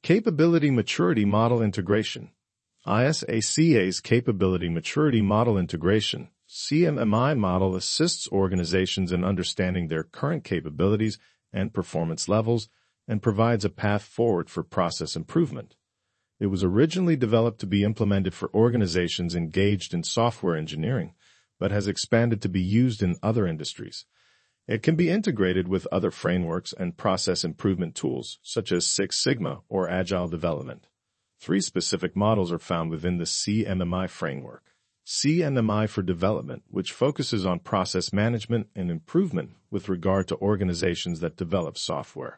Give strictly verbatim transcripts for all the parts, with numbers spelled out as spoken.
Capability Maturity Model Integration. ISACA's Capability Maturity Model Integration C M M I model assists organizations in understanding their current capabilities and performance levels and provides a path forward for process improvement. It was originally developed to be implemented for organizations engaged in software engineering, but has expanded to be used in other industries. It can be integrated with other frameworks and process improvement tools, such as Six Sigma or Agile development. Three specific models are found within the C M M I framework. C M M I for development, which focuses on process management and improvement with regard to organizations that develop software.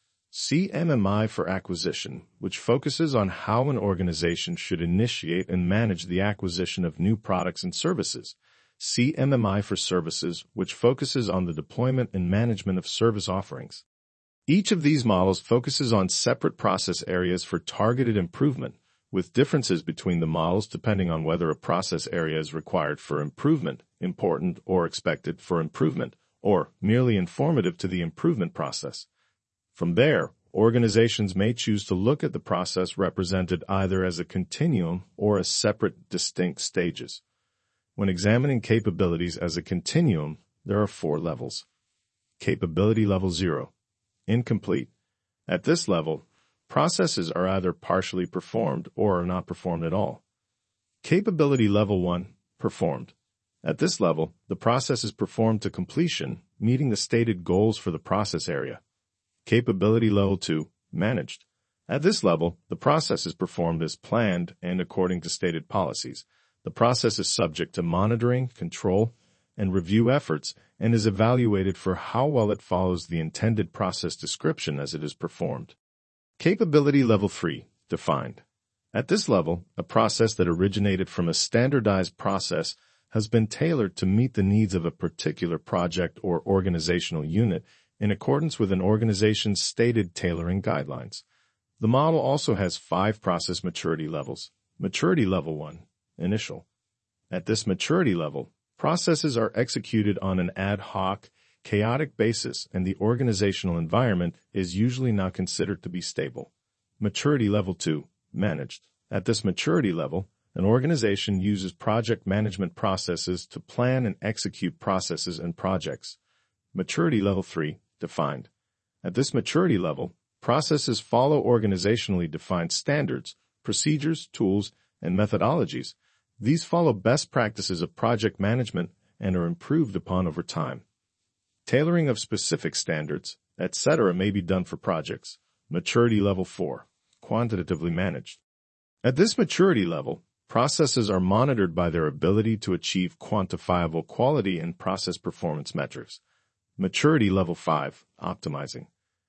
C M M I for acquisition, which focuses on how an organization should initiate and manage the acquisition of new products and services. C M M I for services, which focuses on the deployment and management of service offerings. Each of these models focuses on separate process areas for targeted improvement, with differences between the models depending on whether a process area is required for improvement, important or expected for improvement, or merely informative to the improvement process. From there, organizations may choose to look at the process represented either as a continuum or as separate, distinct stages. When examining capabilities as a continuum, there are four levels. Capability Level zero. Incomplete. At this level, processes are either partially performed or are not performed at all. Capability Level one. Performed. At this level, the process is performed to completion, meeting the stated goals for the process area. Capability Level two. Managed. At this level, the process is performed as planned and according to stated policies. The process is subject to monitoring, control, and review efforts and is evaluated for how well it follows the intended process description as it is performed. Capability Level three. Defined. At this level, a process that originated from a standardized process has been tailored to meet the needs of a particular project or organizational unit in accordance with an organization's stated tailoring guidelines. The model also has five process maturity levels. Maturity Level one. Initial. At this maturity level, processes are executed on an ad hoc, chaotic basis, and the organizational environment is usually not considered to be stable. Maturity Level two. Managed. At this maturity level, an organization uses project management processes to plan and execute processes and projects. Maturity Level three. Defined. At this maturity level, processes follow organizationally defined standards, procedures, tools, and methodologies. These follow best practices of project management and are improved upon over time. Tailoring of specific standards, et cetera may be done for projects. Maturity Level four. Quantitatively managed. At this maturity level, processes are monitored by their ability to achieve quantifiable quality and process performance metrics. Maturity Level five. Optimizing.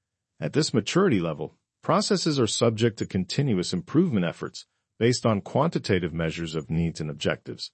At this maturity level, processes are subject to continuous improvement efforts based on quantitative measures of needs and objectives.